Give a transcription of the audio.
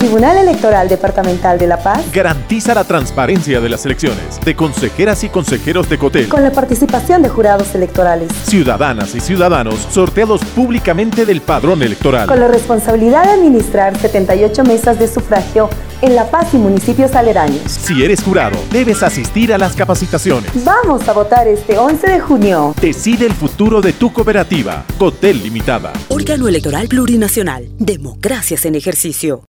Tribunal Electoral Departamental de La Paz garantiza la transparencia de las elecciones de consejeras y consejeros de COTEL, con la participación de jurados electorales, ciudadanas y ciudadanos sorteados públicamente del padrón electoral, con la responsabilidad de administrar 78 mesas de sufragio en La Paz y municipios aledaños. Si eres jurado, debes asistir a las capacitaciones. Vamos a votar este 11 de junio. Decide el futuro de tu cooperativa. COTEL Limitada. Órgano Electoral Plurinacional. Democracias en ejercicio.